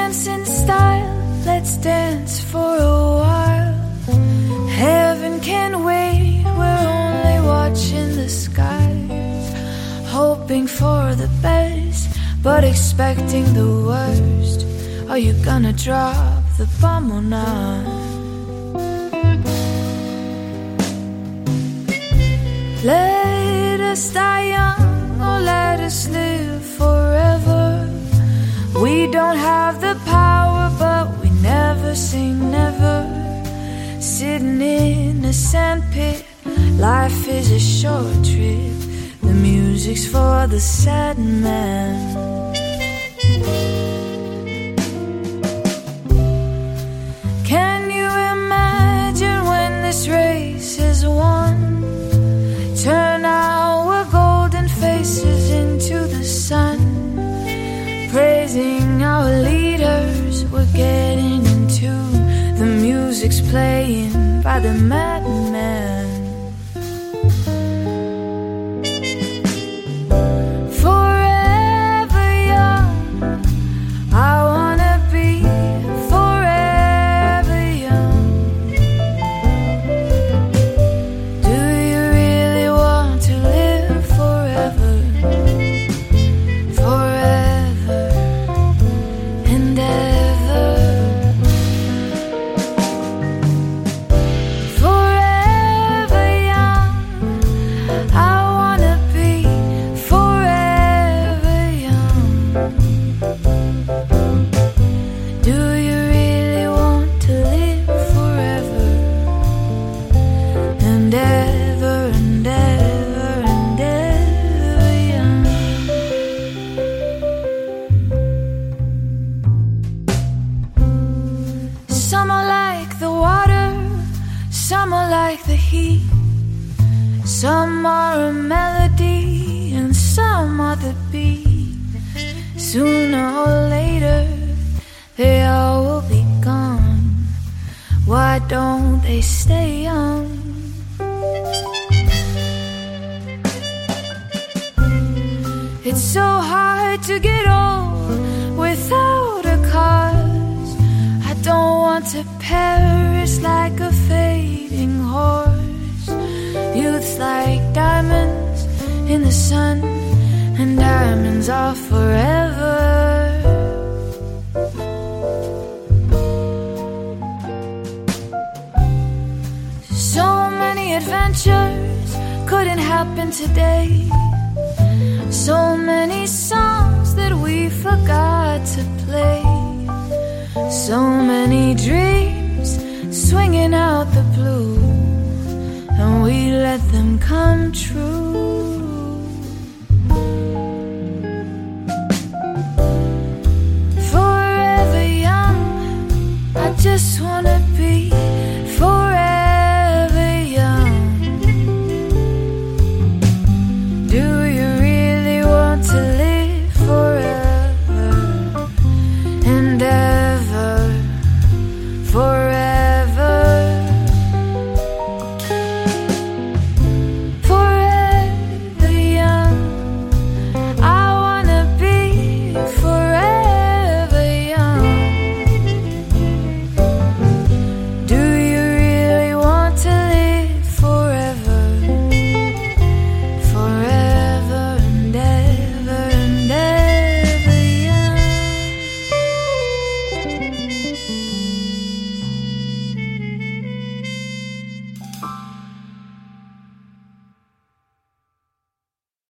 dance in style, let's dance for a while. Heaven can wait, we're only watching the skies, hoping for the best, but expecting the worst. Are you gonna drop the bomb or not? Let us die young or let us live forever. We don't have the power, but we never say never. Sitting in a sandpit, life is a short trip. The music's for the sad man. Can you imagine when this race is won? Turn our golden faces into the sun, praising our leaders. We're getting in tune. The music's playing by the madman. Forever young, I wanna be forever young. Do you really want to live forever? Forever and ever. Forever young, I wanna be forever young. Do you really want to live forever and ever and ever and ever young? Some are like the water, some are like the heat. Some are a melody and some are the beat. Sooner or later, they all will be gone. Why don't they stay young? It's so hard to get old without a cause. I don't want to perish like a fading horse. Youth's like diamonds in the sun, and diamonds are forever. So many adventures couldn't happen today. So many songs that we forgot to play. So many dreams swinging out the blue, and we let them come true. Forever young, I just wanna